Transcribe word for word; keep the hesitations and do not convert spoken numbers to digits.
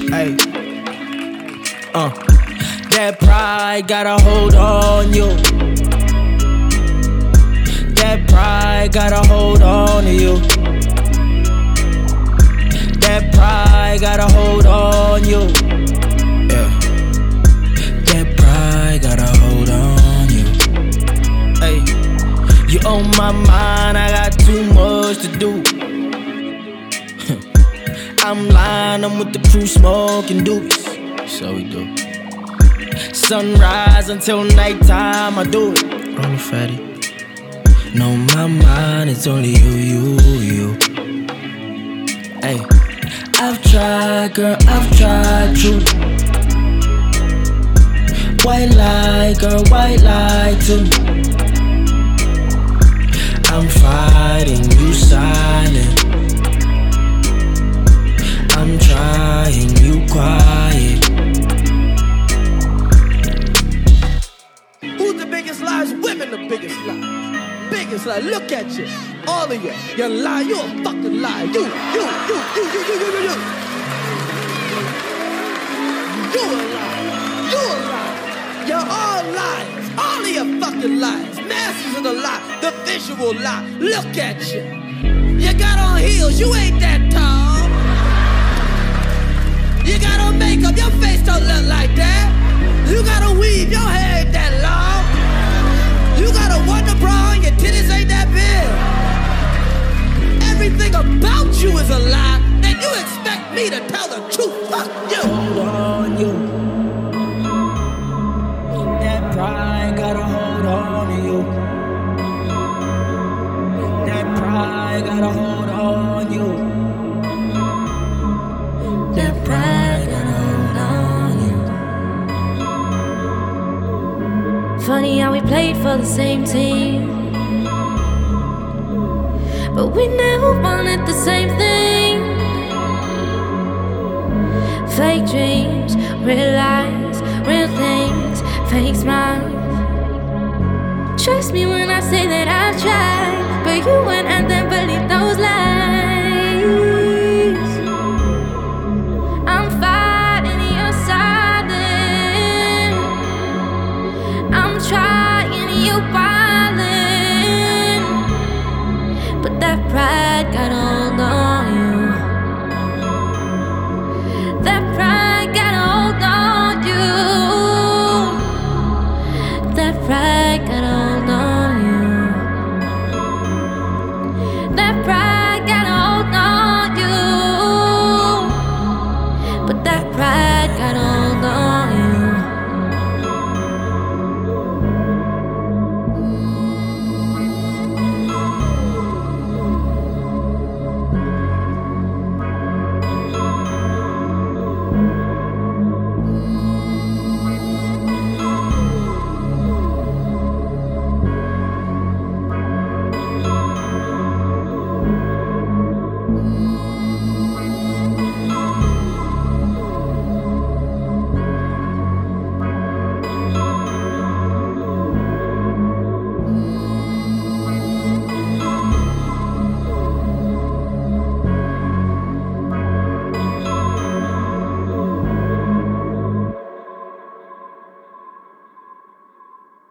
Hey, uh, that pride got a hold on you. That pride got a hold on to you. That pride got a hold on you. Yeah. That pride got a hold on you. Hey, you on my mind, I got too much to do. I'm lying, I'm with the crew smoking doobies. So we do. Sunrise until nighttime, I do it. On the fatty. No, my mind, it's only you, you, you. Hey, I've tried, girl, I've tried to. White lie, girl, white lie to me. I'm fighting, you silent. I'm trying, you quiet. Who's the biggest lies? Women the biggest lies. Biggest lie, look at you. All of you, you lie, you a fucking lie. You, you, you, you, you, you, you, you, you. You a lie, you a lie. You're all lies, all of you fucking lies. Masters of the lie, the visual lie. Look at you. You got on heels, you ain't that tall. You got on makeup, your face don't look like that. You gotta weave, your hair ain't that long. You got a wonder bra and your titties ain't that big. Everything about you is a lie, and you expect me to tell the truth. Fuck you. Hold on you. That pride got a hold on you. That pride got a hold on you. That pride got a hold on you. Funny how we played for the same team, but we never wanted the same thing. Fake dreams, real lies, real things, fake smiles. Trust me when I say that I've tried, but you and